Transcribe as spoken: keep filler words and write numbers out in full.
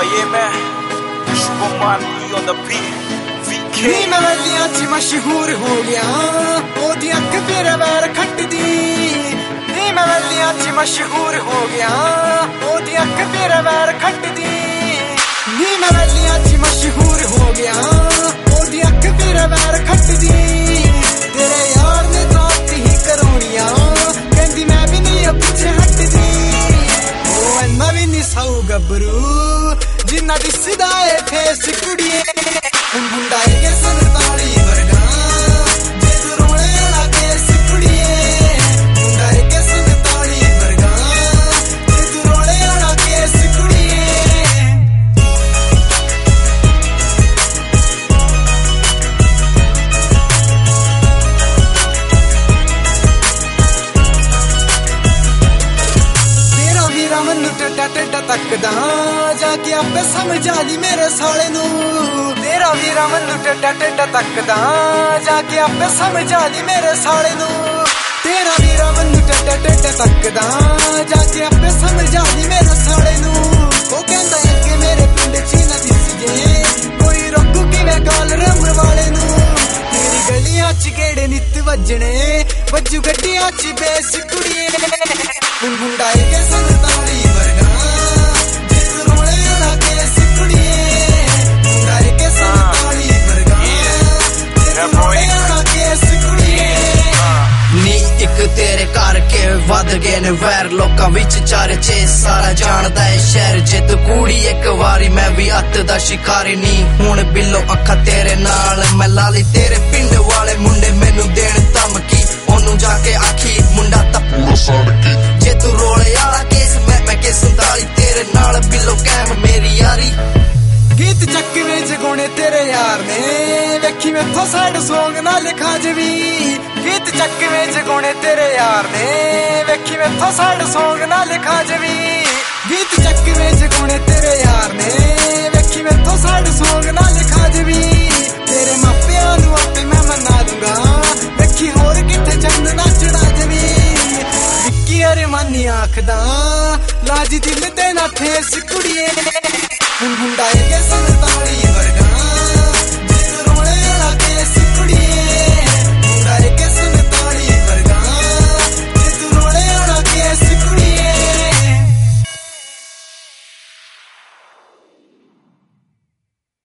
yeah man, Superman be on the beat. नी मैं वलियां च मशहूर हो गया ओदी अख तेरे वैर खटदी नी मैं वलियां च मशहूर हो गया ओदी अख तेरे वैर खटदी नी मैं वलियां च मशहूर हो गया ओदी अख तेरे वैर खटदी तेरे यार ने जात ही करोनिया कहंदी मैं भी नहीं अब पीछे हटदी ओ अन्ना भी नहीं सौ गबरू जिन्ना दिसदा है फेस कुड़िए मुंडाए के संताली वर्गा जे तू रोने लगे सिकुड़िए मुंडाए के संताली वर्गा जे तू रोने लगे सिकुड़िए तेरा वीरा मनु टेटा टेटा तकदा जाके आपे समझा ली मेरे साले नू तेरा वीरा मनु टेटा टेटा तकदा जाके आपे समझा ली मेरे साले नू तेरा वीरा मनु टेटा टेटा तकदा जाके आपे समझा ली मेरे साले नू ओ कहंदा है कि मेरे पिंड च ना दिसजे कोई रोकू किवे काल रम वाले नू तेरी गलियां च गेड़े नित वजने वजू गड्डियां च बेस कुड़िए मुंडाए के संताली वर्गा जे तू रोने लगे सिकुड़िए मुंडाए के संताली वर्गा जे तू रोने लगे सिकुड़िए नी एक तेरे करके वध गए ने वैर लोकां विच चर्चे सारा जानदा है शहर जे तू कूड़ी एक वारी मैं भी अत दा शिकारी नी हुण बिल्लो अखा तेरे नाल मैं लाली तेरे पिंड वाले मुंडे मैनू देण धमकी ओनू जाके आखी मुंडा तप्पू सड़की जे तू रोले आला केस मैं मैं के संताली तेरे नाल बिल्लो कैम मेरी यारी गीत चक्करे च गोने तेरे यार ने वेखी मैथों सैड सॉन्ग ना लिखा जवी गीत चक्करे च गोने तेरे यार ने वेखी मैथों सैड सॉन्ग ना लिखा जवी गीत चक्करे च गोने तेरे यार ने वेखी मैथों सैड सॉन्ग ना लिखा जवी तेरे मापियां नू आपे मैं मना दूंगा वेखी होर किथे चंद ना चढ़ा जवी विक्की अरमानी आखदा लाज दिल ते ना ठेस कुड़िए मुंडाए